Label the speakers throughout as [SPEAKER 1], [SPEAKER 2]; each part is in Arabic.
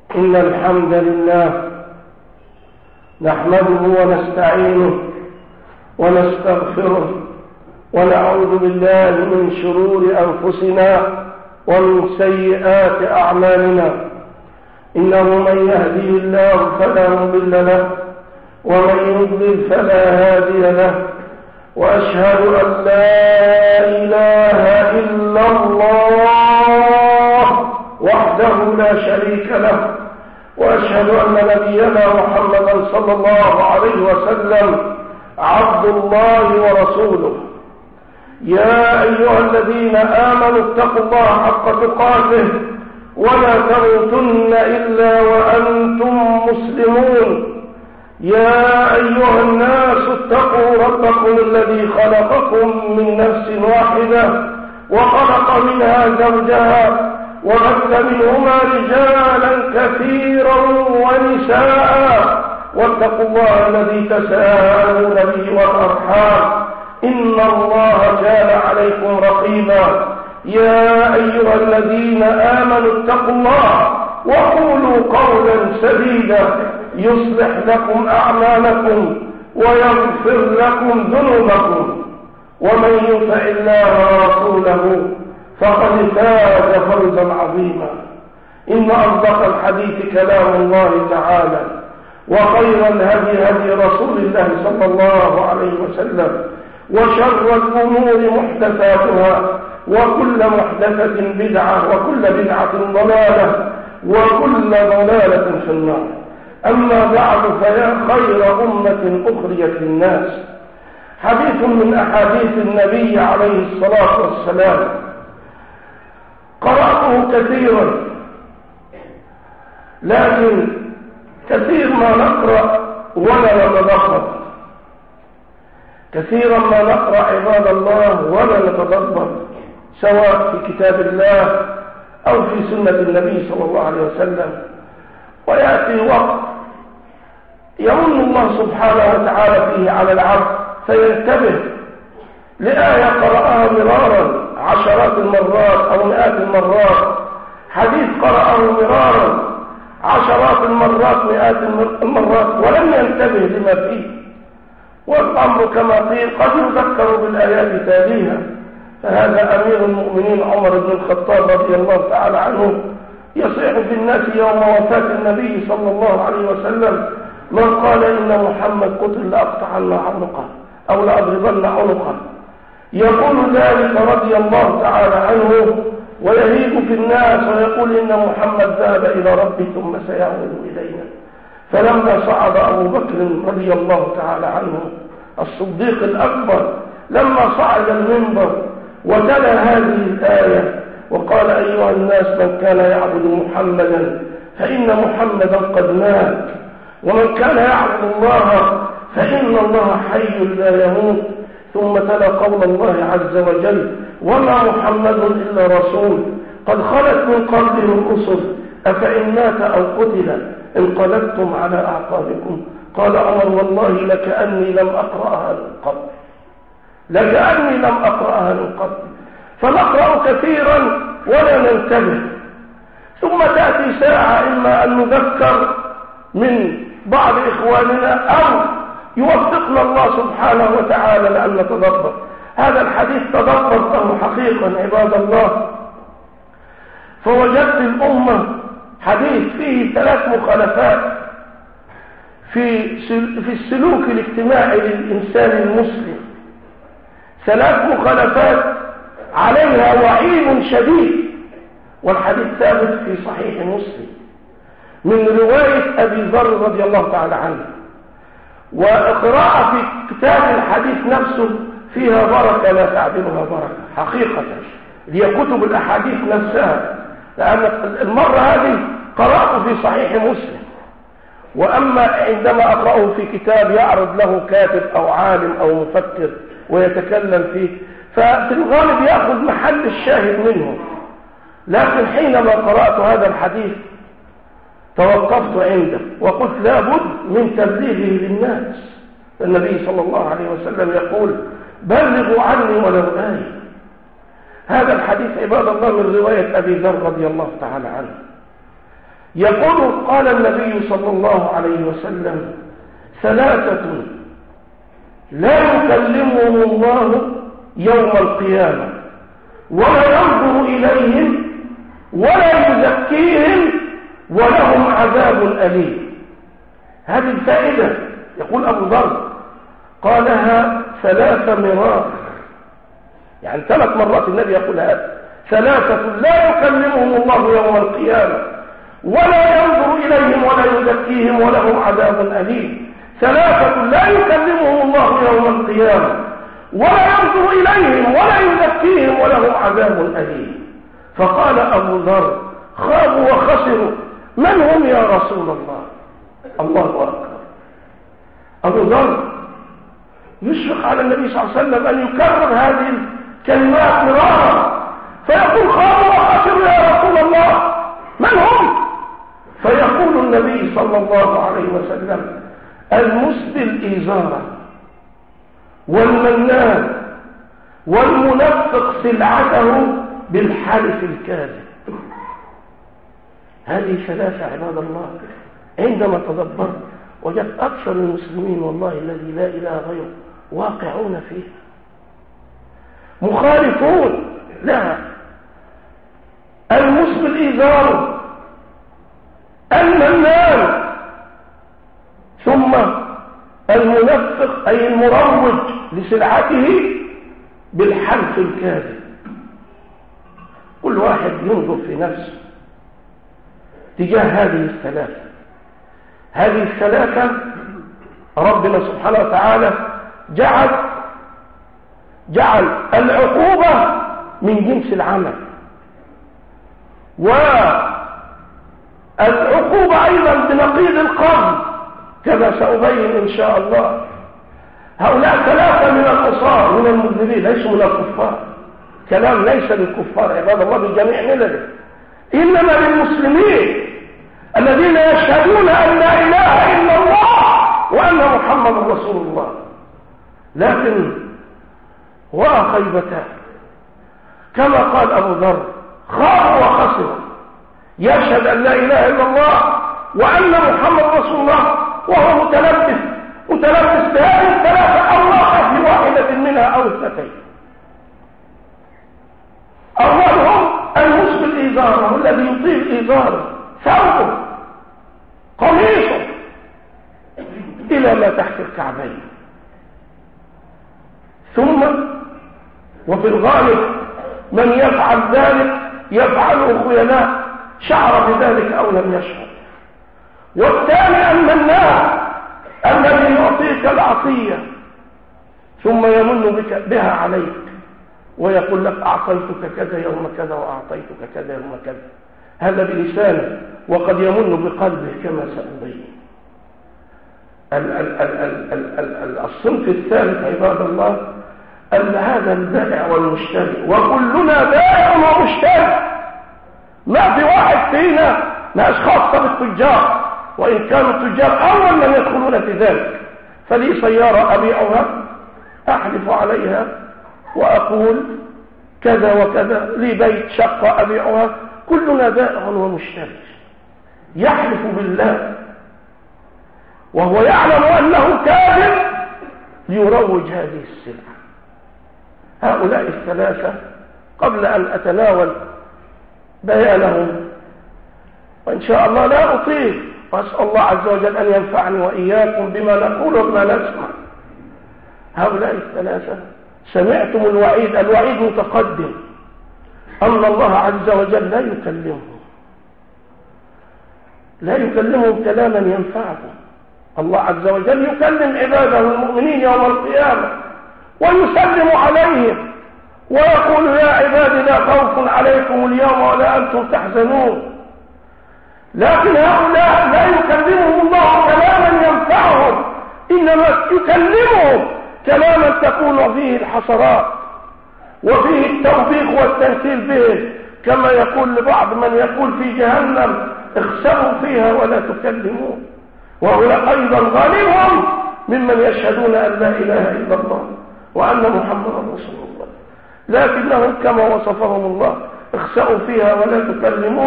[SPEAKER 1] إن الحمد لله نحمده ونستعينه ونستغفره ونعوذ بالله من شرور أنفسنا ومن سيئات أعمالنا. إنه من يهدي الله فلا مضل له ومن يضلل فلا هادي له، وأشهد أن لا إله إلا الله وحده لا شريك له، وأشهد أن نبينا محمدا صلى الله عليه وسلم عبد الله ورسوله. يا أيها الذين آمنوا اتقوا الله حق تقاته ولا تموتن إلا وأنتم مسلمون. يا أيها الناس اتقوا ربكم الذي خلقكم من نفس واحدة وخلق منها زوجها وبث منهما رجالا كثيرا ونساء، واتقوا الله الذي تساءلون به والأرحام إن الله كان عليكم رقيبا. يا أيها الذين آمنوا اتقوا الله وقولوا قولا سديدا يصلح لكم أعمالكم ويغفر لكم ذنوبكم، ومن يطع الله ورسوله فقد فاز فوزا عظيما. إن أصدق الحديث كلام الله تعالى، وخير الهدي هدي رسول الله صلى الله عليه وسلم، وشر الأمور محدثاتها، وكل محدثة بدعة، وكل بدعة ضلالة، وكل ضلالة في النار. أما بعد، فيا خير أمة أخرجت للناس، حديث من أحاديث النبي عليه الصلاة والسلام قرأته كثيرا، لكن كثير ما نقرأ ولا نتدبر، كثيرا ما نقرأ عباد الله ولا نتدبر، سواء في كتاب الله أو في سنة النبي صلى الله عليه وسلم. ويأتي وقت يمن الله سبحانه وتعالى فيه على العبد فينتبه لآية قرأها مرارا عشرات المرات أو مئات المرات، حديث قرأه مرارا عشرات المرات مئات المرات ولم ينتبه لما فيه. والأمر كما قيل قد يذكر بالآيات تاليها. فهذا أمير المؤمنين عمر بن الخطاب رضي الله تعالى عنه يصيح في الناس يوم وفاة النبي صلى الله عليه وسلم: من قال إن محمد قتل لأقطعن عنقه أو لأضربن عنقه. يقول ذلك رضي الله تعالى عنه ويهيج في الناس ويقول إن محمد ذهب إلى ربه ثم سيعود إلينا. فلما صعد أبو بكر رضي الله تعالى عنه الصديق الأكبر، لما صعد المنبر وتلا هذه الآية وقال: أيها الناس، من كان يعبد محمدا فإن محمدا قد مات، ومن كان يعبد الله فإن الله حي لا يموت. ثم تلا قول الله عز وجل: وما محمد إلا رسول قد خلت من قبله الرسل أفإن مات أو قتل انقلبتم على أعقابكم. قال عمر: والله لكأني لم أقرأها من قبل، لكأني لم أقرأها من قبل. فنقرأ كثيرا ولا ننتبه، ثم تأتي ساعة إما أن نذكر من بعض إخواننا أو يوفقنا الله سبحانه وتعالى لأن نتدبر. هذا الحديث تدبرته حقيقا عباد الله، فوجدت الأمة حديث فيه 3 مخالفات في السلوك الاجتماعي للإنسان المسلم، 3 مخالفات عليها وعيد شديد. والحديث ثابت في صحيح مسلم من رواية أبي ذر رضي الله تعالى عنه. وقراءة في كتاب الحديث نفسه فيها بركة لا تعدلها بركة حقيقة، هي كتب الأحاديث نفسها، لأن المرة هذه قرأته في صحيح مسلم. وأما عندما أقرأه في كتاب يعرض له كاتب أو عالم أو مفكر ويتكلم فيه، ففي الغالب يأخذ محل الشاهد منه. لكن حينما قرأت هذا الحديث توقفت عنده وقلت لابد من تبليغه للناس. النبي صلى الله عليه وسلم يقول: بلغوا عني ولو آية. هذا الحديث عباد الله من رواية أبي ذر رضي الله تعالى عنه. يقول قال النبي صلى الله عليه وسلم: ثلاثة لا يكلمهم الله يوم القيامة ولا ينظر إليهم ولا يزكيهم ولهم عذاب أليم. هذه الفائدة يقول أبو ذر قالها 3 مرات، يعني 3 مرات النبي يقول هذا: ثلاثة لا يكلمهم الله يوم القيامة ولا ينظر إليهم ولا يزكيهم ولهم عذاب أليم. 3 لا يكلمهم الله يوم القيامة ولا ينظر إليهم ولا يزكيهم ولهم عذاب أليم. فقال أبو ذر: خابوا وخسروا، من هم يا رسول الله؟ الله أكبر. أبو ذر يشفق على النبي صلى الله عليه وسلم أن يكرر هذه الكلمات مرارا، فيقول: خابوا وخسروا يا رسول الله، من هم؟ فيقول النبي صلى الله عليه وسلم: المسبل إزارا والمنان والمنفق سلعته بالحلف الكاذب. هذه 3 عباد الله عندما تدبرت وجدت أكثر المسلمين والله الذي لا إله غيره واقعون فيه، مخالفون لها. المسبل إزارا، المنان، ثم المنفق أي المروج لسلعته بالحلف الكاذب. كل واحد ينظر في نفسه تجاه هذه الثلاثة. هذه الثلاثة ربنا سبحانه وتعالى جعل العقوبة من جنس العمل، والعقوبة أيضا بنقيض القصد كما سأبين إن شاء الله. هؤلاء 3 من العصاة من المذنبين، ليسوا من الكفار. كلام ليس للكفار عباد الله بجميع ملله، إنما للمسلمين الذين يشهدون أن لا إله إلا الله وأن محمد رسول الله. لكن وخيبتان كما قال أبو ذر: خاب وخسر، يشهد أن لا إله إلا الله وأن محمد رسول الله وهو متلبس بهذه الثلاثة أو واقع في واحدة منها أو 2. أولهم المسبل إزاره، الذي يطيل إزاره ثوبه قميصه إلى ما تحت الكعبين. ثم وفي الغالب من يفعل ذلك يفعله خيلاء، شعر بذلك أو لم يشعر. والثاني المنان الذي يعطيك العطية ثم يمن بها عليك ويقول لك: أعطيتك كذا يوم كذا وأعطيتك كذا يوم كذا. هذا بلسانه وقد يمن بقلبه كما سأبين. الصنف الثالث عباد الله أن هذا البائع والمشتري، وكلنا بائع ومشتري، ما في واحد فينا ناس خاصة بالتجار، وإن كانوا التجار أول من يدخلون في ذلك. فلي سيارة أبيعها أحلف عليها وأقول كذا وكذا، لي بيت شقة أبيعها، كلنا بائع ومشتري. يحلف بالله وهو يعلم أنه كاذب ليروج هذه السلعة. هؤلاء 3 قبل أن أتناول بيانهم وإن شاء الله لا أطيل، وأسأل الله عز وجل أن ينفعني وإياكم بما نقول وما نسمع. هؤلاء 3 سمعتم الوعيد متقدم أن الله عز وجل لا يكلمهم كلاما ينفعهم. الله عز وجل يكلم عباده المؤمنين يوم القيامة ويسلم عليهم ويقول: يا عبادي لا خوف عليكم اليوم ولا أنتم تحزنون. لكن هؤلاء لا يكلمهم الله كلاما ينفعهم، إنما يكلمهم كلاما تكون فيه الحسرات وفيه التوبيخ والتنكيل به، كما يقول لبعض من يقول في جهنم: اخسروا فيها ولا تكلمون. وهؤلاء أيضا غالبهم ممن يشهدون أن لا إله إلا الله وأن محمد رسول الله، لكنهم كما وصفهم الله: اخسأوا فيها ولا تكلمون،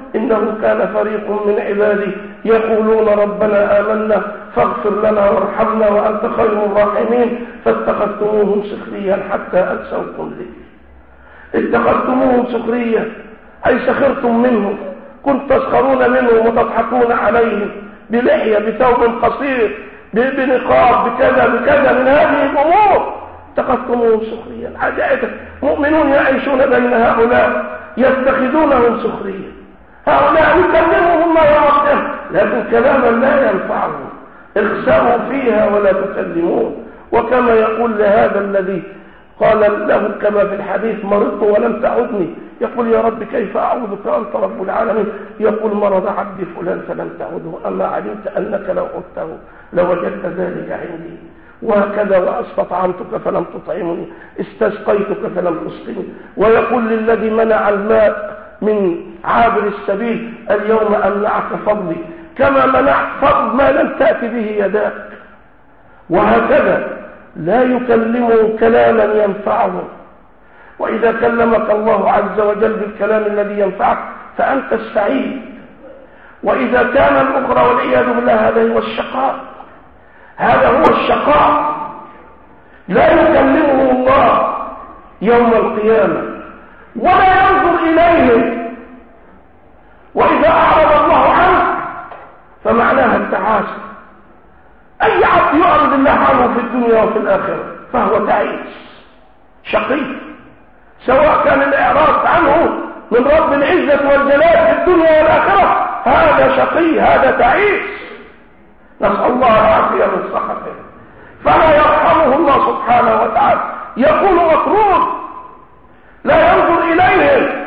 [SPEAKER 1] إنه كان فريق من عبادي يقولون ربنا آمنا فاغفر لنا وارحمنا وأنت خير الراحمين فاتخذتموهم سخريا حتى أنسوكم لي. اتخذتموهم سخريا أي سخرتم منهم، كنت تسخرون منهم وتضحكون عليهم بلحية بثوب قصير بنقاب بكذا بكذا من هذه الأمور. اتخذتموهم سخريا. عجائب مؤمنون يعيشون بين هؤلاء يتخذونهم سخريا. هؤلاء يكلمهم الله يوم لكن كلاما لا ينفعهم. اخسأوا فيها ولا تكلمون. وكما يقول لهذا الذي قال له كما في الحديث مرضت ولم تعدني، يقول يا رب كيف أعوذك أنت رب العالمين؟ يقول مرض عبدي فلان فلم تعده، أما علمت أنك لو عدته لوجدت ذلك عندي. وهكذا واستطعمتك فلم تطعمني، استسقيتك فلم تسقني. ويقول للذي منع الماء من عابر السبيل اليوم أمنعك فضلي كما منعت فضل ما لم تأتي به يداك. وهكذا لا يكلمه كلاما ينفعه. وإذا كلمك الله عز وجل بالكلام الذي ينفعك فأنت السعيد. وإذا كان الأخرى والعياذ بالله هذا هو الشقاء، هذا هو الشقاء. لا يكلمه الله يوم القيامة ولا ينظر إليه. وإذا أعرض الله عنه فمعناها التعاسة. أي عبد يعرض الله عنه في الدنيا وفي الآخرة فهو تعيس شقي، سواء كان الإعراض عنه من رب العزة والجلال في الدنيا والآخرة هذا شقي، هذا تعيس، نسأل الله العافية من سخطه. فلا يرحمه الله سبحانه وتعالى، يكون مطرود، لا ينظر إليهم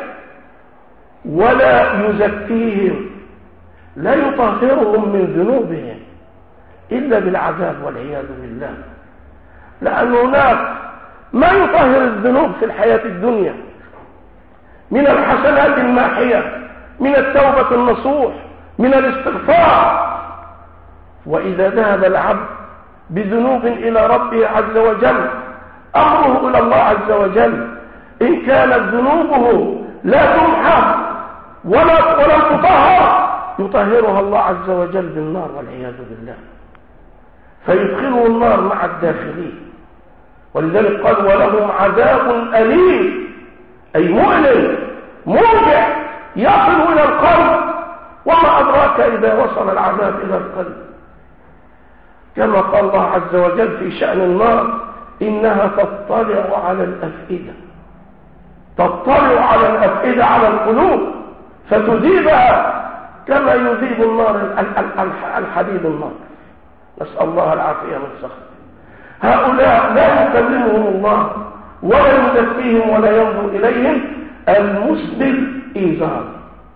[SPEAKER 1] ولا يزكيهم، لا يطهرهم من ذنوبهم إلا بالعذاب والعياذ بالله. لأن هناك ما يطهر الذنوب في الحياة الدنيا من الحسنات الماحية، من التوبة النصوح، من الاستغفار. وإذا ذهب العبد بذنوب إلى ربه عز وجل أمره إلى الله عز وجل، إن كانت ذنوبه لا تمحى ولا تطهر يطهرها الله عز وجل بالنار والعياذ بالله، فيدخله النار مع الداخلين. ولذلك قال ولهم عذاب أليم، أي مؤلم موجع يصل إلى القلب. وما أدراك إذا وصل العذاب إلى القلب؟ كما قال الله عز وجل في شأن النار إنها تطلع على الأفئدة، تطلع على الأفئدة على القلوب فتذيبها كما يذيب النار الحديد النار. نسأل الله العافية من سخط. هؤلاء لا يكلمهم الله ولا يزكيهم ولا ينظر إليهم. المسبل إيزار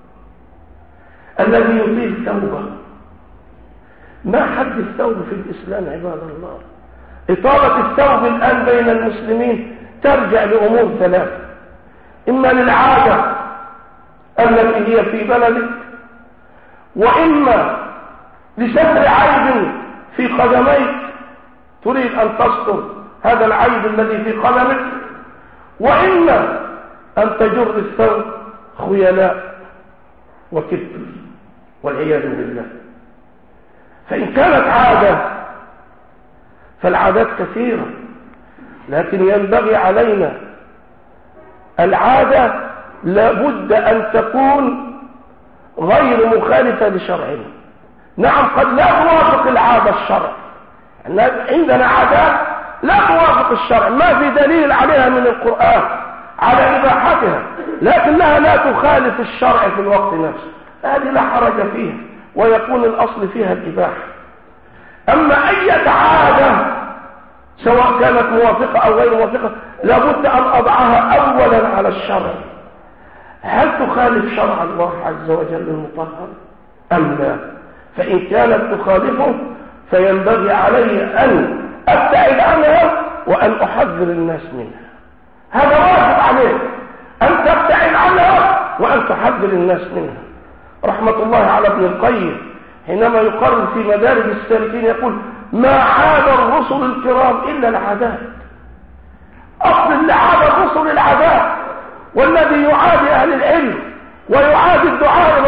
[SPEAKER 1] الذي يطيل توبة. ما حد الثوب في الإسلام عباد الله؟ إطالة الثوب الآن بين المسلمين ترجع لأمور ثلاثة: إما للعادة التي هي في بلدك، وإما لستر عيب في قدميك تريد أن تستر هذا العيب الذي في قدمك، وإما أن تجر الثوب خيلاء وكبر والعياذ بالله. فإن كانت عادة فالعادات كثيرة، لكن ينبغي علينا العادة لابد أن تكون غير مخالفة لشرعنا. نعم قد لا توافق العادة الشرع، عندنا عادات لا توافق الشرع، ما في دليل عليها من القرآن على إباحتها، لكنها لا تخالف الشرع في الوقت نفسه، هذه لا حرج فيها ويكون الأصل فيها الإباحة. أما أي عادة سواء كانت موافقة أو غير موافقة لابد أن أضعها أولا على الشرع. هل تخالف شرع الله عز وجل المطهر أم لا؟ فإن كانت تخالفه فينبغي علي أن أبتعد عنها وأن أحذر الناس منها. هذا واجب عليك أن تبتعد عنها وأن تحذر الناس منها. رحمة الله على ابن القيم حينما يقرر في مدارج السالكين يقول ما عاد الرسل الكرام إلا العادات. أصل اللي عاد الرسل العادات، والذي يعادي أهل العلم ويعادي الدعاء إلى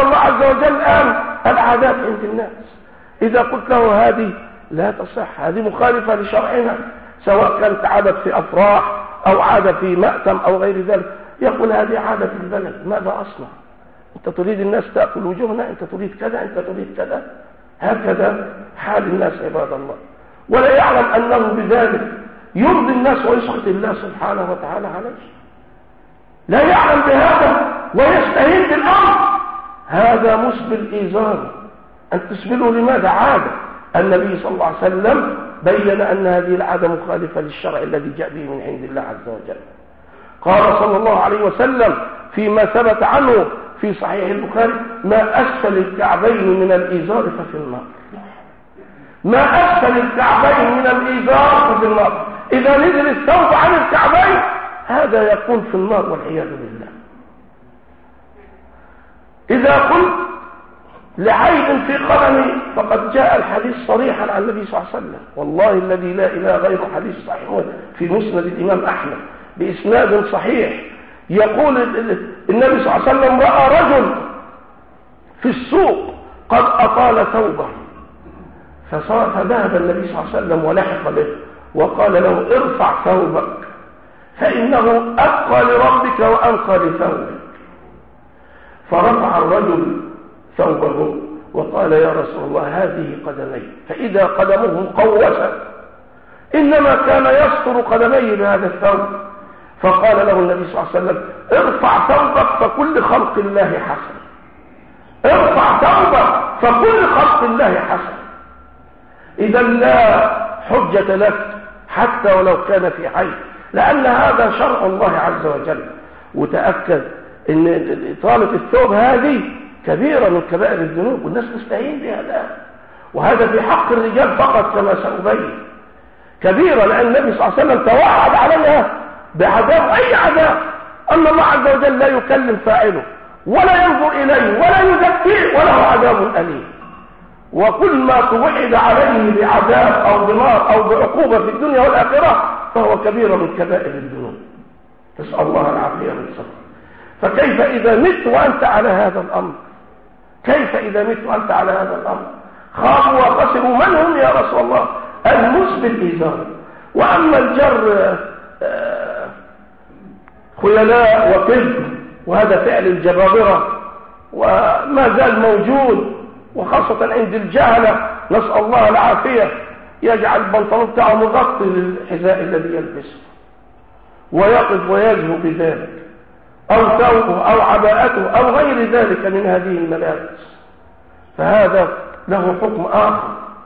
[SPEAKER 1] ذكر الله عز وجل الآن العادات عند الناس. إذا قلت له هذه لا تصح، هذه مخالفة لشرعنا، سواء كانت عادة في أفراح أو عادة في مأتم أو غير ذلك، يقول هذه عادة في البلد، ماذا أصنع؟ أنت تريد الناس تأكل وجوهنا، أنت تريد كذا، أنت تريد كذا. هكذا حال الناس عباد الله، ولا يعلم أنه بذلك يرضي الناس ويسخط الله سبحانه وتعالى عليه. لا يعلم بهذا ويستهين بالأمر، هذا مسبل إيزار. أن تسبله لماذا؟ عادة. النبي صلى الله عليه وسلم بين أن هذه العادة مخالفة للشرع الذي جاء به من عند الله عز وجل. قال صلى الله عليه وسلم فيما ثبت عنه في صحيح البخاري: ما أسفل الكعبين من الإزار ففي النار. ما أسفل الكعبين من الإزار ففي النار. إذا نزل الثوب عن الكعبين هذا يكون في النار والعياذ بالله. إذا قلت لعيب في قدمي فقد جاء الحديث صريحا عن النبي صلى الله عليه وسلم، والله الذي لا إله غيره، حديث صحيح في مسند الإمام أحمد بإسناد صحيح، يقول النبي صلى الله عليه وسلم: رأى رجل في السوق قد أطال ثوبه، فذهب النبي صلى الله عليه وسلم ولحق به وقال له: ارفع ثوبك فإنه أبقى لربك وأنقى لثوبك. فرفع الرجل ثوبه وقال: يا رسول الله هذه قدمي. فإذا قدمه مقوسة، إنما كان يستر قدميه بهذا الثوب. فقال له النبي صلى الله عليه وسلم: ارفع ثوبك فكل خلق الله حسن. ارفع ثوبك فكل خلق الله حسن. إذا لا حجة لك حتى ولو كان في عين، لأن هذا شرع الله عز وجل. وتأكد أن إطالة الثوب هذه كبيرة من كبائر الذنوب، والناس مستهين بهذا، وهذا في حق الرجال فقط كما سأبين. كبيرة، لأن النبي صلى الله عليه وسلم توعد عليها بعذاب، أي عذاب، أن الله عز وجل لا يكلم فاعله ولا ينظر إليه ولا يزكيه وله عذاب أليم. وكل ما توعد عليه بعذاب أو بنار أو بعقوبة في الدنيا والآخرة فهو كبيرة من كبائر الذنوب، نسأل الله العافية والصبر. فكيف إذا مت وأنت على هذا الأمر؟ كيف إذا مت وأنت على هذا الأمر؟ خافوا وخسروا. من هم يا رسول الله؟ المسبل إزار. وأما الجر خيلاء وكذب، وهذا فعل الجبابرة وما زال موجود، وخاصة عند الجهلة، نسأل الله العافية، يجعل البنطلون بتاعه مغطي للحذاء الذي يلبسه ويقف ويزهو بذلك، أو ثوبه أو عباءته أو غير ذلك من هذه الملابس، فهذا له حكم آخر.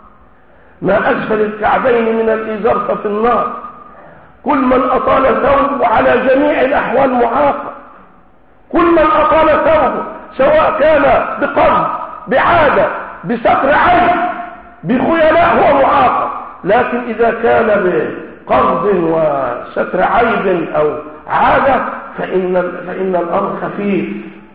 [SPEAKER 1] ما أسفل الكعبين من الإزار ففي النار. كل من أطال ثوبه على جميع الأحوال معاقب. كل من أطال ثوبه سواء كان بقصد، بعادة، بستر عيب، بخيلاء، هو معاقب. لكن إذا كان بقصد وستر عيب أو عادة فإن الأمر خفيف.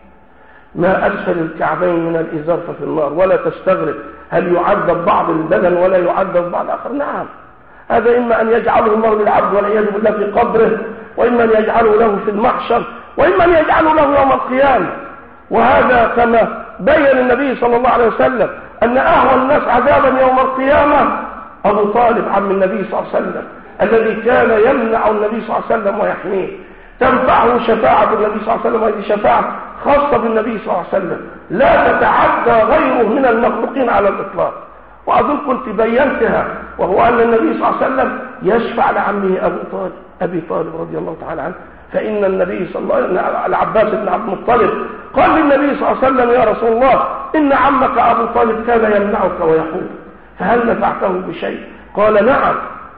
[SPEAKER 1] ما أسفل الكعبين من الإزار ففي النار. ولا تستغرب هل يعذب بعض البدن ولا يعذب بعض آخر؟ نعم، هذا إما أن يجعله الله للعبد والعياذ بالله في قبره، وإما أن يجعله له في المحشر، وإما أن يجعله له يوم القيامة. وهذا كما بين النبي صلى الله عليه وسلم أن أهون الناس عذابا يوم القيامة أبو طالب عم النبي صلى الله عليه وسلم، الذي كان يمنع النبي صلى الله عليه وسلم ويحميه. تنفعه شفاعة النبي صلى الله عليه وسلم، وهذه شفاعة خاصة بالنبي صلى الله عليه وسلم لا تتعدى غيره من المخلوقين على الإطلاق. وأظن كنت بينتها، وهو أن النبي صلى الله عليه وسلم يشفع لعمه أبي طالب رضي الله تعالى عنه. فإن النبي صلى الله عليه وسلم العباس بن عبد المطلب قال للنبي صلى الله عليه وسلم: يا رسول الله، إن عمك أبو طالب كان يمنعك ويحول، فهل نفعته بشيء؟ قال: نعم،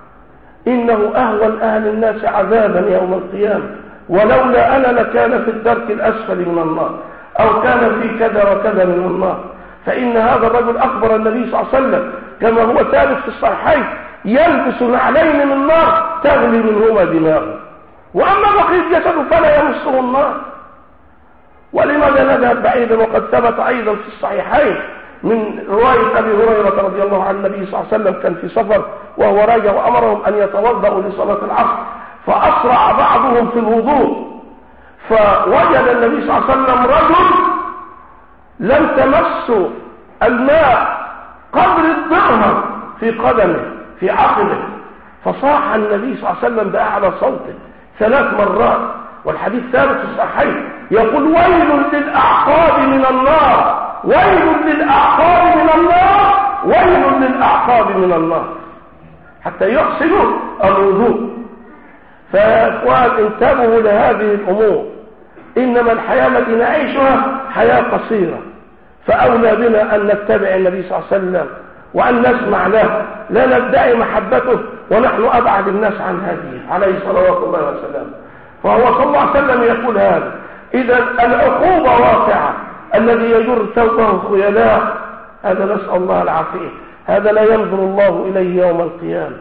[SPEAKER 1] إنه أهون أهل الناس عذابا يوم القيامة، ولولا أنا لكان في الدرك الأسفل من النار، أو كان في كذا وكذا من النار. فإن هذا الرجل أخبر النبي صلى الله عليه وسلم كما هو ثابت في الصحيحين: يلبس نعلين من نار تغلي منهما دماغه، وأما بقية جسده فلا يمسه النار. ولماذا نذهب بعيدا وقد ثبت أيضا في الصحيحين من رواية أبي هريرة رضي الله عن النبي صلى الله عليه وسلم كان في سفر وهو راجع وأمرهم أن يتوضأوا لصلاة العصر، فأسرع بعضهم في الوضوء، فوجد النبي صلى الله عليه وسلم رجل لم تمس الماء قدر الدرهم في قدمه في عقبه، فصاح النبي صلى الله عليه وسلم بأعلى صوته 3 مرات، والحديث ثابت في الصحيح، يقول ويل للأعقاب من النار، ويل للأعقاب من النار، ويل للأعقاب من النار، حتى يحسنوا الوضوء. فيا اخوان انتبهوا لهذه الأمور، إنما الحياة التي نعيشها حياة قصيرة، فأولى بنا أن نتبع النبي صلى الله عليه وسلم وأن نسمع له، لا ندعي محبته ونحن أبعد الناس عن هذه عليه صلوات الله وسلامه. فهو صلى الله عليه وسلم يقول هذا. إذا العقوبة واقعة، الذي يجر ثوبه خيلاء هذا نسأل الله العافية، هذا لا ينظر الله إليه يوم القيامة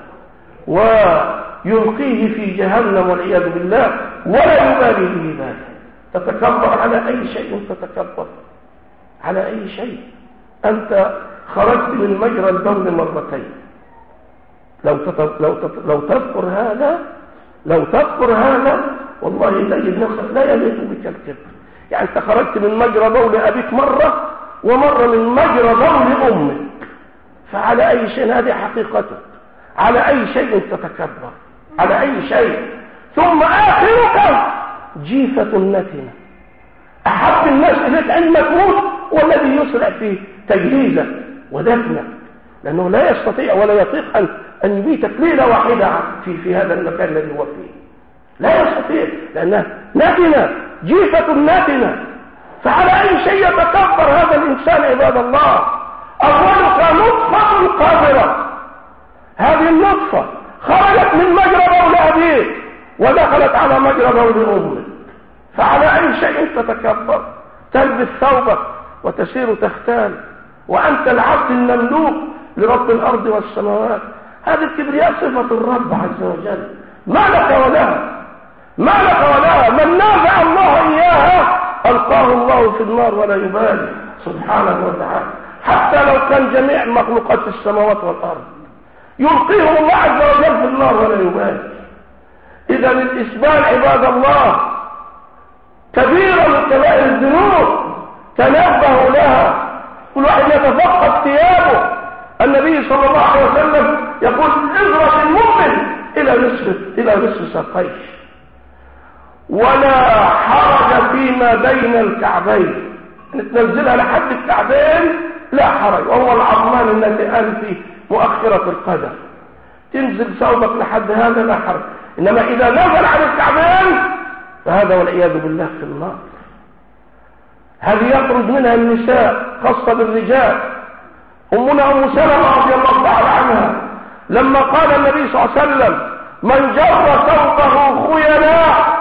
[SPEAKER 1] ويلقيه في جهنم والعياذ بالله ولا يبالي به ذلك. تتكبر على أي شيء، تتكبر على أي شيء. أنت خرجت من مجرى البول مرتين، لو تذكر هذا والله تجد نفسك لا يليق بك الكبر. يعني أنت خرجت من مجرى بول أبيك مرة ومرة من مجرى بول أمك، فعلى أي شيء؟ هذه حقيقتك. على أي شيء تتكبر؟ على أي شيء؟ ثم آخرك جيفة نتنة. أحب الناس إليك عندما تموت والذي يسرع في تجهيزك ودفنك، لأنه لا يستطيع ولا يطيق أن يبيتك ليلة واحدة في هذا المكان الذي هو فيه، لا يستطيع، لأنها نتنة، جيفة نتنة. فعلى أي شيء يتكبر هذا الإنسان عباد الله؟ أولك نطفة قادرة، هذه النطفة خرجت من مجرى بول أبيك ودخلت على مجرى بول أمك، فعلى أي شيء تتكبر؟ تلبس ثوبك وتسير تختال وأنت العبد المملوك لرب الأرض والسماوات. هذه الكبرياء صفة الرب عز وجل، ما لك ولها، ما لك ولها. من نازع الله إياها ألقاه الله في النار ولا يبالي سبحانه وتعالى، حتى لو كان جميع مخلوقات السماوات والأرض يلقيهم الله عز وجل في النار ولا يبالي. إذا الإسبال عباد الله كبيرة من كبائر الذنوب، تنبهوا لها. كل واحد يتفقد ثيابه. النبي صلى الله عليه وسلم يقول ازرق المؤمن إلى نصف ساقيه، ولا حرج فيما بين الكعبين، تنزلها لحد الكعبين لا حرج، وهو العظمان الناتئان في مؤخرة القدم، تنزل ثوبك لحد هذا لا حرج. إنما إذا نزل عن الكعبين فهذا والعياذ بالله في النار. هذه يخرج منها النساء خاصة بالرجال. أمنا أم سلمة رضي الله تعالى عنها لما قال النبي صلى الله عليه وسلم من جر ثوبه خيلاء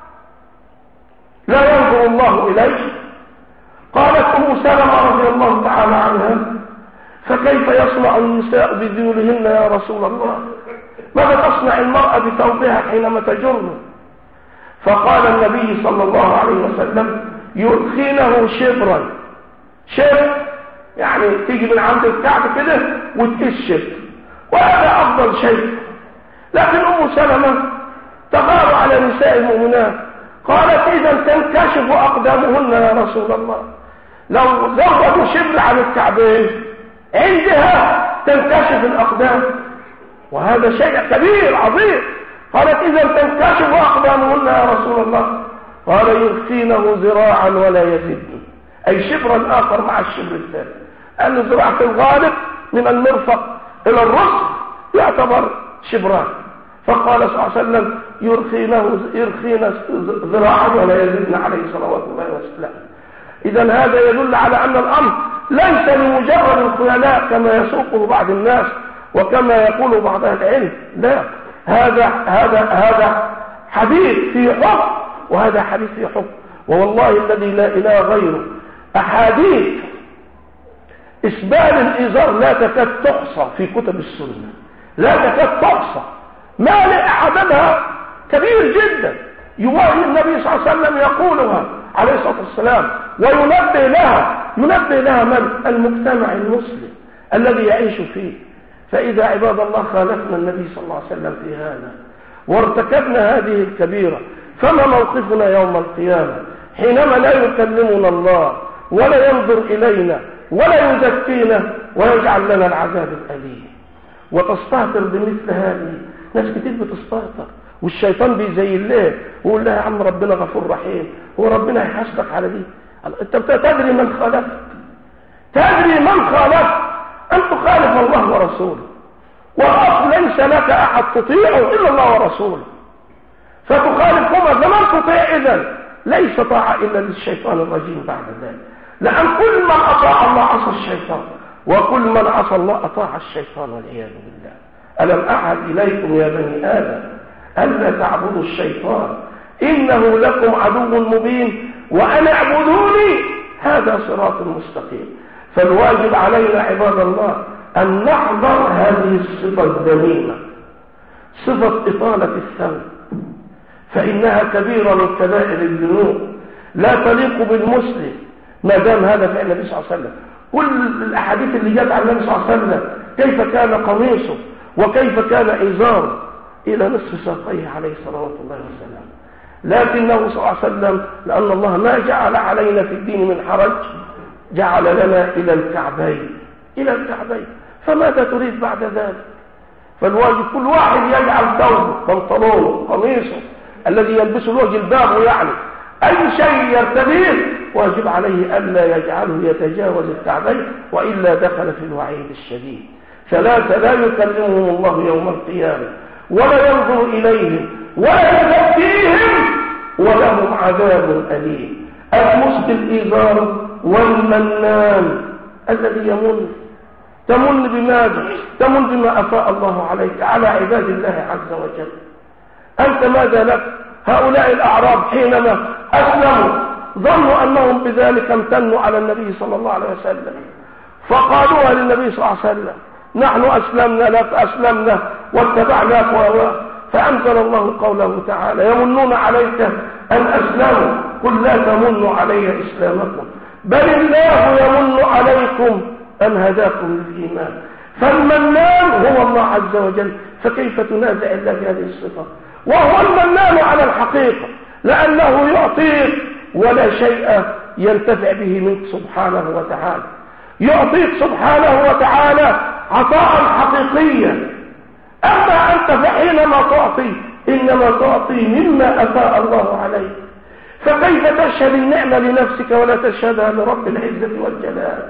[SPEAKER 1] لا ينظر الله إليه، قالت أم سلمة رضي الله تعالى عنها فكيف يصنع النساء بذيولهن يا رسول الله؟ ماذا تصنع المرأة بثوبها حينما تجره؟ فقال النبي صلى الله عليه وسلم يرخينه شبرا. شبر يعني تيجي من عند الكعب كده وتقيس شبر، وهذا أفضل شيء. لكن أم سلمة تغار على نساء المؤمنات، قالت إذا تنكشف أقدامهن يا رسول الله، لو زودوا شبر عن الكعبين عندها تنكشف الأقدام، وهذا شيء كبير عظيم. قالت إذا تنكشف أقدامهن يا رسول الله، قال يرخينه ذراعا ولا يزيد، أي شبرا آخر مع الشبر الثاني، أن ذراع في الغالب من المرفق إلى الرسل يعتبر شبران. فقال صلى الله عليه وسلم يرخين ذراعا ولا يزيدن عليه صلوات الله وسلامه. إذا هذا يدل على أن الأمر ليس لمجرد الخيلاء كما يسوقه بعض الناس وكما يقول بعض أهل العلم، لا، هذا حديث في حكم، وهذا حديث في حكم. ووالله الذي لا إله غيره أحاديث إسبال الإزار لا تكاد تحصى في كتب السنة، لا تكاد تحصى، مالئ عددها كبير جدا. يواجه النبي صلى الله عليه وسلم يقولها عليه الصلاة والسلام وينبه لها من؟ المجتمع المسلم الذي يعيش فيه. فإذا عباد الله خالفنا النبي صلى الله عليه وسلم في هذا وارتكبنا هذه الكبيرة، فما موقفنا يوم القيامة حينما لا يكلمنا الله ولا ينظر إلينا ولا يزكينا ويجعل لنا العذاب الأليم. وتستهتر بمثل هذه. ناس كتير بتستهتر والشيطان بيزين لها ويقول لها يا عم ربنا غفور رحيم، هو ربنا هيحاسبك على دي؟ انت تدري من خالفت، تدري من خالفت ان تخالف الله ورسوله، والاصل ليس لك احد تطيعه الا الله ورسوله، فتخالفهما فمن تطيع اذن؟ ليس طاعه الا للشيطان الرجيم بعد ذلك، لان كل من اطاع الله عصى الشيطان، وكل من عصى الله اطاع الشيطان والعياذ بالله. الم اعهد اليكم يا بني ادم ألا تعبدوا الشيطان إنه لكم عدو مبين وأن اعبدوني هذا صراط مستقيم. فالواجب علينا عباد الله أن نحذر هذه الصفة الذميمة، صفة إطالة الثوب، فإنها كبيرة من كبائر الذنوب لا تليق بالمسلم ما دام هذا فعل النبي صلى الله عليه وسلم. كل الأحاديث اللي جاءت عن النبي صلى الله عليه وسلم كيف كان قميصه وكيف كان إزاره إلى نصف ساقيه عليه صلوات الله وسلم، لكنه صلى الله عليه وسلم لأن الله ما جعل علينا في الدين من حرج جعل لنا إلى الكعبين، إلى الكعبين. فماذا تريد بعد ذلك؟ فالواجب كل واحد يجعل ثوبه بنطلونه قميصه الذي يلبسه له جلبابه، يعني أي شيء يرتديه واجب عليه ألا يجعله يتجاوز الكعبين، وإلا دخل في الوعيد الشديد. ثلاثة لا يكلمهم الله يوم القيامة ولا ينظر إليهم ولا يزكيهم ولهم عذاب أليم. المسبل الإزار والمنان الذي تمن بماذا؟ تمن بما أفاء الله عليك على عباد الله عز وجل. أنت ماذا لك؟ هؤلاء الأعراب حينما أسلموا ظنوا أنهم بذلك امتنوا على النبي صلى الله عليه وسلم، فقالوها للنبي صلى الله عليه وسلم نحن أسلمنا لك، أسلمنا واتبعناك فأنزل الله قوله تعالى يمنون عليك أن أسلموا قل لا تمنوا علي إسلامكم بل الله يمن عليكم أن هداكم للإيمان. فالمنان هو الله عز وجل، فكيف تنازع الله بهذه الصفة وهو المنان على الحقيقة، لأنه يعطيك ولا شيء ينتفع به منك سبحانه وتعالى، يعطيك سبحانه وتعالى عطاء حقيقيا. أما أنت فحينما تعطي إنما تعطي مما أفاء الله عليك، فكيف تشهد النعمة لنفسك ولا تشهدها لرب العزة والجلال؟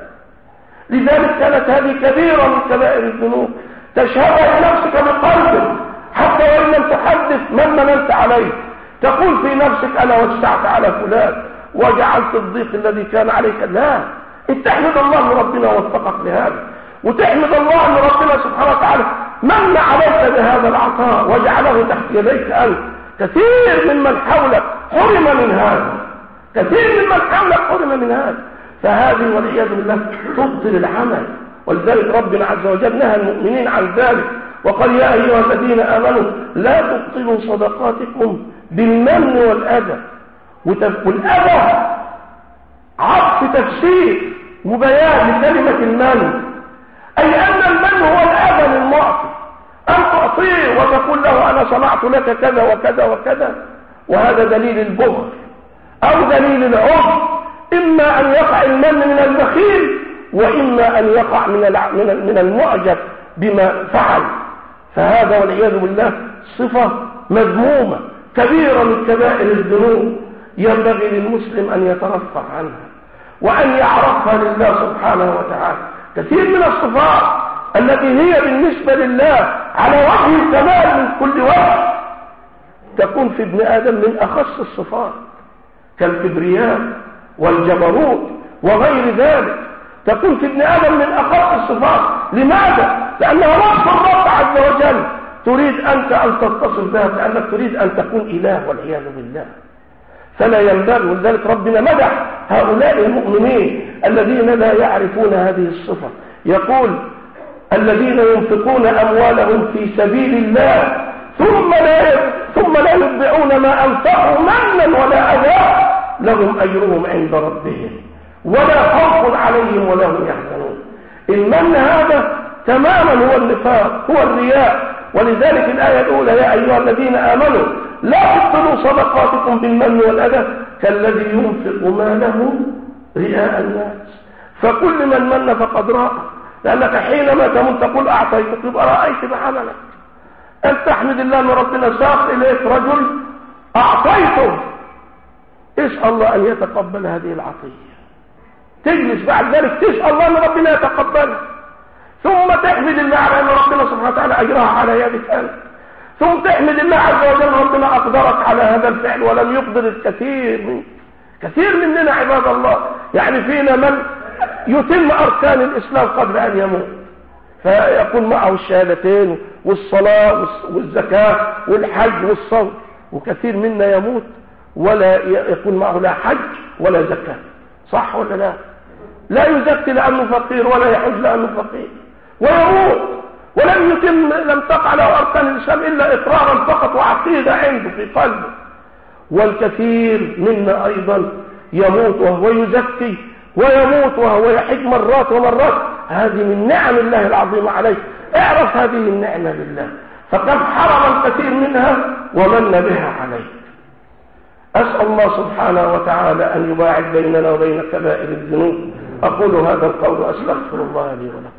[SPEAKER 1] لذلك كانت هذه كبيرة من كبائر الذنوب، تشهدها لنفسك بقلبك حتى وإن لم تحدث من مننت عليه، تقول في نفسك أنا وسعت على فلان وجعلت الضيق الذي كان عليك. لا، انت تحمد الله أن ربنا وفقك لهذا، وتحمد الله أن ربنا سبحانه وتعالى من عليك بهذا العطاء وجعله تحت يديك أنت. كثير ممن حولك حرم من هذا، كثير ممن حولك حرم من هذا، فهذه والعياذ بالله تبطل العمل. ولذلك ربنا عز وجل نهى المؤمنين عن ذلك وقال يا أيها الذين آمنوا لا تبطلوا صدقاتكم بالمن والأذى. والأذى عطف تفسير وبيان لكلمة المن، أي أن المن هو الأذى للمعطي، أن تعطيه وتقول له أنا صنعت لك كذا وكذا وكذا، وهذا دليل البخل أو دليل العجب. إما أن يقع المن من البخيل وإما أن يقع من المعجب بما فعل، فهذا والعياذ بالله صفة مذمومة كبيرة من كبائر الذنوب، ينبغي للمسلم أن يترفع عنها وأن يعرفها لله سبحانه وتعالى. كثير من الصفات التي هي بالنسبة لله على وجه الكمال من كل وجه تكون في ابن آدم من أخص الصفات، كالكبرياء والجبروت وغير ذلك، تكون في ابن آدم من أخص الصفات. لماذا؟ لأنها وصف الرب عز وجل تريد أنت أن تتصف بها، كأنك تريد أن تكون إله والعياذ بالله، فلا ينبغي. ولذلك ربنا مدح هؤلاء المؤمنين الذين لا يعرفون هذه الصفة، يقول الذين ينفقون أموالهم في سبيل الله ثم لا يتبعون ما أنفقوا منا ولا أذى لهم أجرهم عند ربهم ولا خوف عليهم ولا هم يحزنون. المن هذا تماما هو النفاق، هو الرياء. ولذلك الآية الأولى يا أيها الذين آمنوا لا تبطلوا صدقاتكم بالمن والأذى كالذي ينفق ماله رئاء الناس. فكل من من فقد رأى، لأنك حينما تمن تقول أعطيتك يبقى رأيت بعملك. أن تحمد الله أن ربنا ساق إليك رجل أعطيته، اسأل الله أن يتقبل هذه العطية، تجلس بعد ذلك تسأل الله أن ربنا يتقبله، ثم تحمد الله على أن ربنا سبحانه وتعالى أجرها على يدك أنت، ثم تحمد الله عز وجل ربنا أقدرك على هذا الفعل ولم يقدر الكثير كثير مننا عباد الله. يعني فينا من يتم أركان الإسلام قبل أن يموت، فيكون معه الشهادتين والصلاة والزكاة والحج والصوم، وكثير منا يموت ولا يكون معه لا حج ولا زكاة. صح ولا لا؟ لا يزكي لأنه فقير ولا يحج لأنه فقير، ويموت لم تقع له أركان الإسلام إلا إقرارا فقط وعقيدة عنده في قلبه. والكثير منا أيضا يموت وهو يزكي، ويموت وهو يحج مرات ومرات. هذه من نعم الله العظيمة عليك. اعرف هذه النعمة لله، فقد حرم الكثير منها ومن بها عليك. أسأل الله سبحانه وتعالى أن يباعد بيننا وبين كبائر الذنوب. أقول هذا القول وأستغفر الله لي ولكم.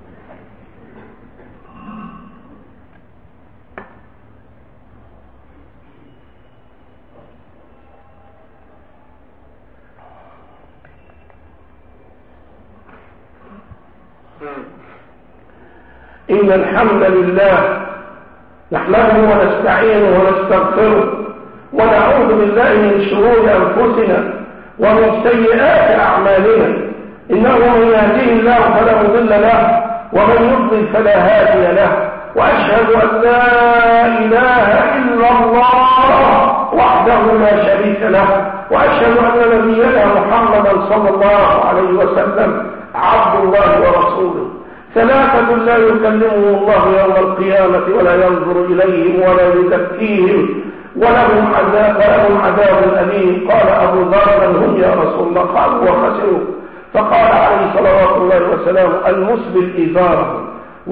[SPEAKER 1] إن الحمد لله نحمده ونستعينه ونستغفره ونعوذ بالله من شرور أنفسنا ومن سيئات أعمالنا. إنه من يهديه الله فلا مضل له ومن يضلل فلا هادي له. وأشهد أن لا إله إلا الله وحده لا شريك له، وأشهد أن نبينا محمدا صلى الله عليه وسلم عبد الله ورسوله. ثلاثة لا يكلمهم الله يوم القيامة ولا ينظر إليهم ولا يزكيهم ولهم عذاب أليم. قال أبو ذر من هم يا رسول الله؟ قالوا وخسروا. فقال عليه صلوات الله وسلامه المسبل إزاره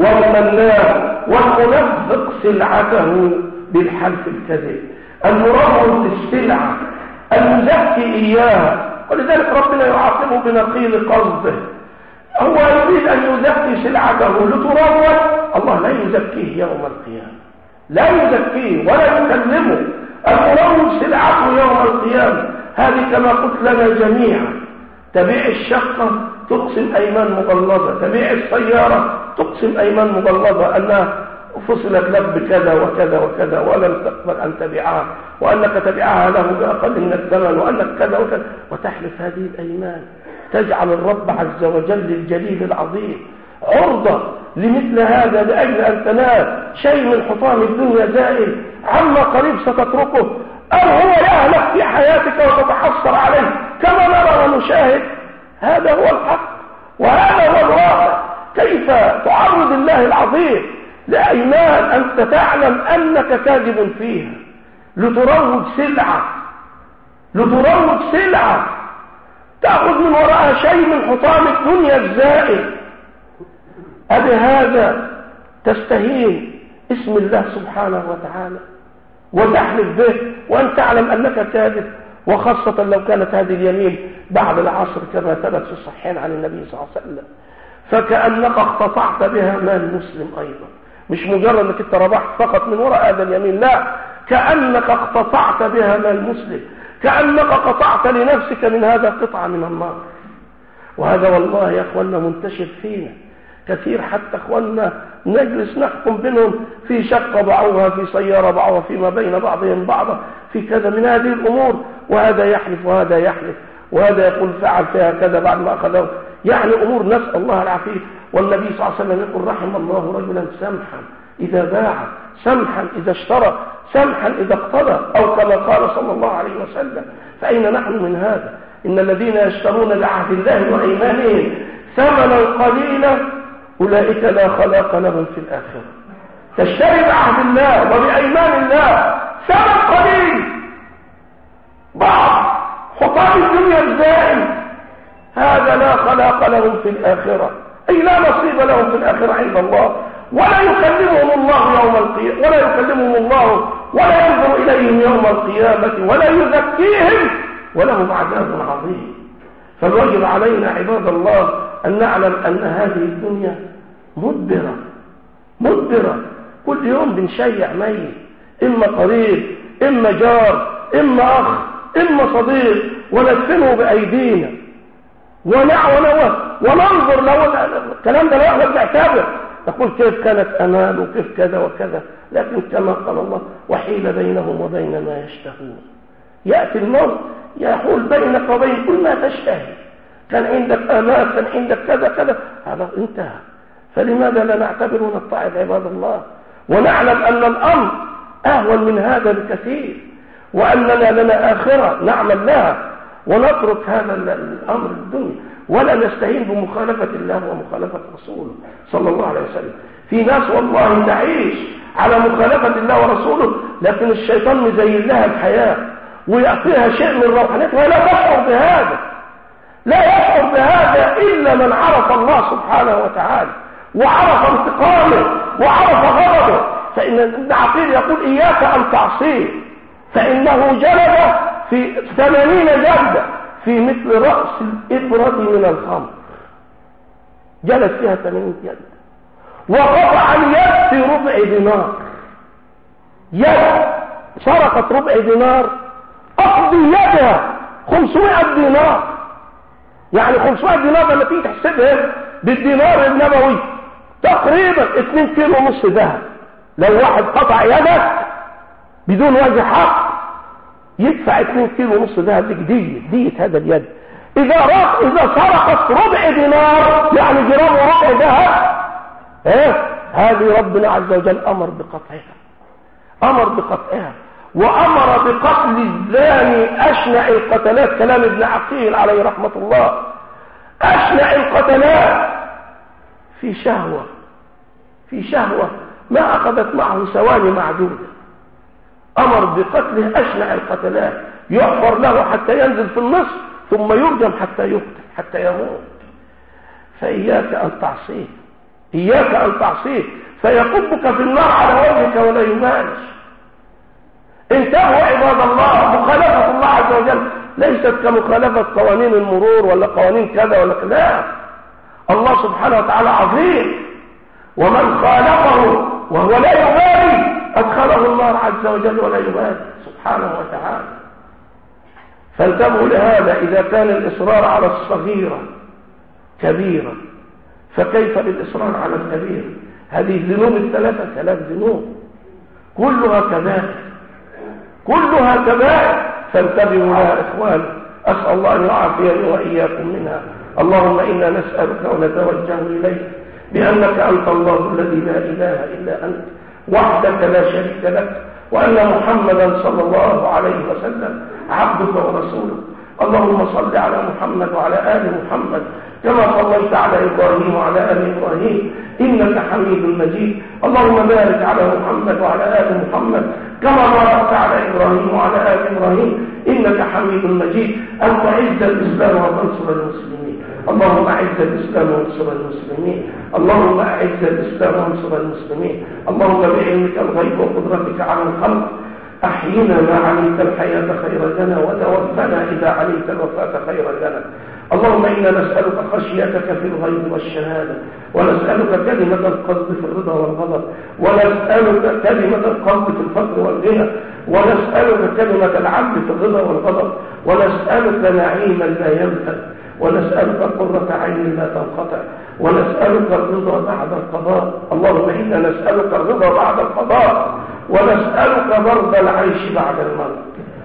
[SPEAKER 1] والمنان والمنفق سلعته بالحلف الكذب، المروج السلعة المزكي إياها. ولذلك ربنا يعاقبه بنقيض قصده. هو يريد أن يزكي سلعته لتروج، الله لا يزكيه يوم القيامة، لا يزكيه ولا يكلمه. المروج سلعته يوم القيامة. هذه كما قلت لنا جميعا، تبيع الشقة تقسم أيمان مغلظة، تبيع السيارة تقسم أيمان مغلظة أنها فصلت لك بكذا وكذا وكذا ولم تقبل أن تبيعها، وأنك تبيعها له بأقل من الثمن، وأنك كذا وكذا، وتحلف هذه الأيمان. تجعل الرب عز وجل الجليل العظيم عرضة لمثل هذا لأجل أن تنال شيء من حطام الدنيا زائل عما قريب ستتركه، أو هو يهلك في حياتك وتتحصر عليه كما نرى ونشاهد. هذا هو الحق وهذا هو الواقع. كيف تعرض الله العظيم لأيمان أنت تعلم أنك كاذب فيها لتروج سلعة تأخذ من وراءها شيء من حطام الدنيا الزائل. هذا تستهين اسم الله سبحانه وتعالى وتحلف به وأن تعلم أنك كاذب، وخاصة لو كانت هذه اليمين بعد العصر كما ثبت في الصحيحين عن النبي صلى الله عليه وسلم. فكأنك اقتطعت بها مال مسلم أيضا، مش مجرد أنك انت ربحت فقط من وراء هذا اليمين، لا، كأنك اقتطعت بها مال مسلم، كأنك قطعت لنفسك من هذا قطعة من النار. وهذا والله يا أخوانا منتشر فينا كثير، حتى أخوانا نجلس نحكم بينهم في شقة باعوها، في سيارة باعوها، فيما بين بعضهم بعضا في كذا من هذه الأمور، وهذا يحلف وهذا يحلف وهذا يقول فعل فيها كذا بعد ما أخذه، يعني أمور نسأل الله العافية. والنبي صلى الله عليه وسلم يقول رحم الله رجلا سمحا إذا باع، سمحا إذا اشترى، سمحا إذا اقتضى، أو كما قال صلى الله عليه وسلم. فأين نحن من هذا؟ إن الذين يشترون بعهد الله وأيمانهم ثمنا قليلا أولئك لا خلاق لهم في الآخرة. تشتري بعهد الله وبأيمان الله ثمن قليل، بعض حطام الدنيا الزائل، هذا لا خلاق لهم في الآخرة، أي لا نصيب لهم في الآخرة عند الله، ولا يكلمهم الله يوم القيامة، ولا يكلمهم الله ولا ينظر إليهم يوم القيامة ولا يزكيهم ولهم عذاب عظيم. فالواجب علينا عباد الله أن نعلم أن هذه الدنيا مدبرة. كل يوم بنشيع ميت، إما قريب، إما جار، إما أخ، إما صديق، وندفنه بأيدينا وننظر له. الكلام ده لا يحلق يعتبر، تقول كيف كانت أمال وكيف كذا وكذا، لكن كما قال الله وحيل بينهم وبين ما يشتهون. يأتي الموت يحول بينك وبين كل ما تشتهي، كان عندك آمال، كان عندك كذا كذا، هذا انتهى. فلماذا لا نعتبر ونتعظ عباد الله ونعلم أن الأمر أهون من هذا بكثير، وأننا لنا آخرة نعمل لها، ونترك هذا الأمر الدنيا ولا نستهين بمخالفة الله ومخالفة رسوله صلى الله عليه وسلم. في ناس والله تعيش على مخالفة الله ورسوله، لكن الشيطان مزين لها الحياة ويعطيها شيء من روحانيتها، ولا تشعر بهذا، لا يشعر بهذا إلا من عرف الله سبحانه وتعالى وعرف انتقامه وعرف غضبه. فإن ابن عقيل يقول إياك أن تعصيه، فإنه جلد في 80 جلدة في مثل رأس الإبرة من الخمر، جلد فيها 80 جلدة. وقطع اليد في ربع دينار، يد سرقت ربع دينار أقضي يدها 500 دينار، يعني 500 دينار لما تيجي تحسبها بالدينار النبوي تقريبا 2 كيلو ونص ذهب. لو واحد قطع يدك بدون وجه حق يدفع 2 كيلو ونص ذهب دية هذا اليد. إذا سرقت ربع دينار يعني جرام وربع ذهب، هذه ربنا عز وجل أمر بقطعها، وأمر بقتل الزاني أشنع القتلات. كلام ابن عقيل عليه رحمة الله، أشنع القتلات في شهوة ما أخذت معه ثواني معدودة، أمر بقتله أشنع القتلات، يحفر له حتى ينزل في النصف ثم يرجم حتى يقتل حتى يموت. فإياك أن تعصيه فيكبك في النار على وجهك ولا يبالش. انتبهوا عباد الله، مخالفة الله عز وجل ليست كمخالفة قوانين المرور ولا قوانين كذا ولا كذا. الله سبحانه وتعالى عظيم، ومن خالفه وهو لا يبالي أدخله النار عز وجل ولا يبالي سبحانه وتعالى. فانتبهوا لهذا. إذا كان الإصرار على الصغيرة كبيرة، فكيف بالإصرار على الكبيرة؟ هذه الذنوب الثلاثة 3 ذنوب كلها كبائر، فانتبهوا لها إخوان. أسأل الله أن يعافيني وإياكم منها. اللهم إنا نسألك ونتوجه إليك بأنك أنت الله الذي لا إله إلا أنت وحدك لا شريك لك، وأن محمدا صلى الله عليه وسلم عبدك ورسولك. اللهم صل على محمد وعلى آل محمد كما صليت على إبراهيم وعلى آل إبراهيم إنك حميد مجيد. اللهم بارك على محمد وعلى آل محمد كما باركت على إبراهيم وعلى آل إبراهيم إنك حميد مجيد. أن تعز الإسلام وتنصر المسلمين. اللهم أعز الإسلام وانصر المسلمين. اللهم أعز الإسلام وانصر المسلمين. اللهم بعلمك الغيب وقدرتك على الخلق أحينا ما علمت الحياة خير لنا، وتوفنا إذا علمت الوفاة خير لنا. اللهم إنا نسألك خشيتك في الغيب والشهادة، ونسألك كلمة القصد في الرضا والغضب، ونسألك كلمة القصد في الفقر والغنى، ونسألك كلمة العدل في الرضا والغضب، ونسألك نعيما لا ينفد، ونسألك قرة عين لا تنقطع، ونسألك الرضا بعد القضاء. اللهم إنا نسألك الرضا بعد القضاء، ونسألك برد العيش بعد الموت،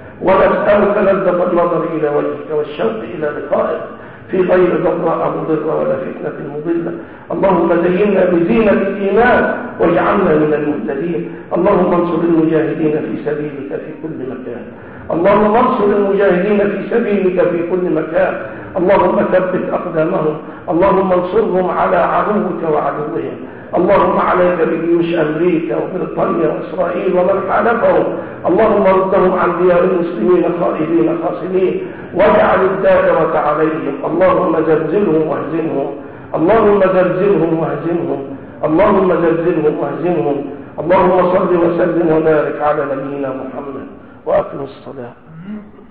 [SPEAKER 1] ونسألك لذة النظر إلى وجهك والشوق إلى لقائك في غير ضراء مضرة ولا فتنة مضلة. اللهم زينا بزينة الإيمان واجعلنا من المهتدين. اللهم انصر المجاهدين في سبيلك في كل مكان. اللهم انصر المجاهدين في سبيلك في كل مكان. اللهم ثبت أقدامهم. اللهم انصرهم على عدوك وعدوهم. اللهم عليك بجيوش أمريكا وبريطانيا وإسرائيل ومن حالفهم. اللهم ردهم عن ديار المسلمين خائبين خاسرين، واجعل الدائرة عليهم. اللهم زلزلهم واهزمهم. اللهم زلزلهم واهزمهم. اللهم زلزلهم واهزمهم. اللهم صل وسلم وبارك على نبينا محمد وأقم الصلاة.